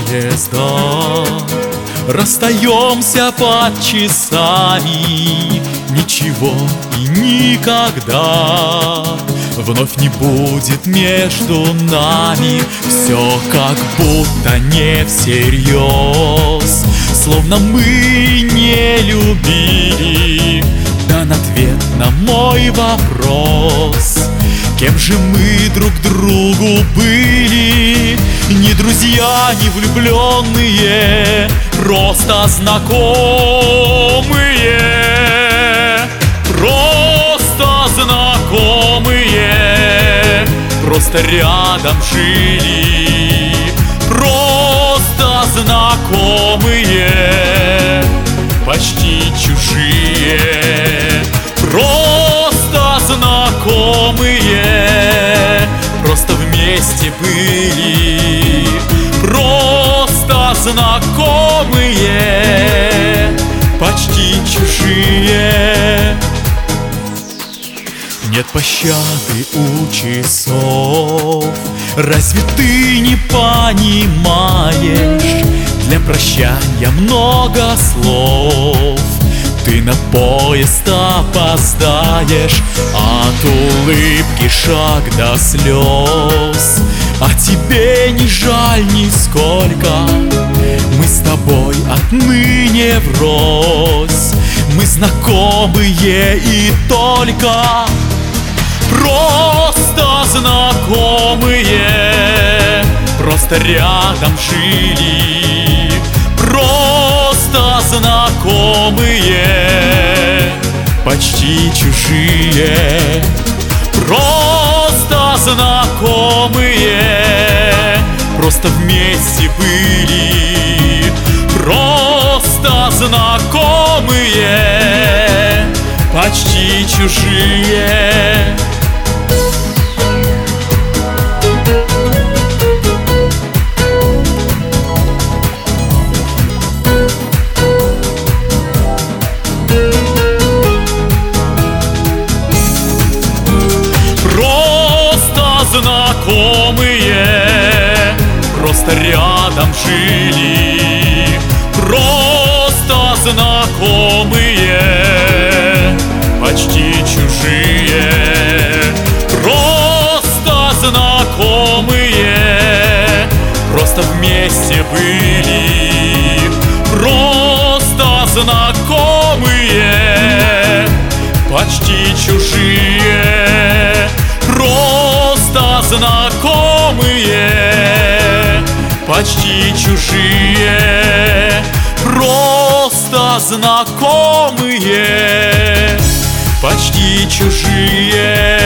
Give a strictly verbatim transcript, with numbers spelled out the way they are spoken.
поезда, расстаемся под часами. Ничего и никогда вновь не будет между нами. Все как будто не всерьез, словно мы не любили. Дан ответ на мой вопрос: кем же мы друг другу были? Ни друзья, ни влюбленные, просто знакомые. Просто знакомые, просто рядом жили. Просто знакомые, почти чужие. Просто знакомые, просто вместе были. Просто знакомые, почти чужие. Нет пощады у часов, разве ты не понимаешь? Для прощания много слов, ты на поезд опоздаешь. От улыбки шаг до слез, а тебе не жаль нисколько. Мы с тобой отныне врозь, мы знакомые и только. Просто знакомые, просто рядом жили. Просто знакомые, почти чужие. Просто знакомые, просто вместе были. Просто знакомые, почти чужие. Знакомые, просто рядом жили. Просто знакомые, почти чужие. Просто знакомые, просто вместе были. Просто знакомые, почти чужие. Просто знакомые, почти чужие. Просто знакомые, почти чужие.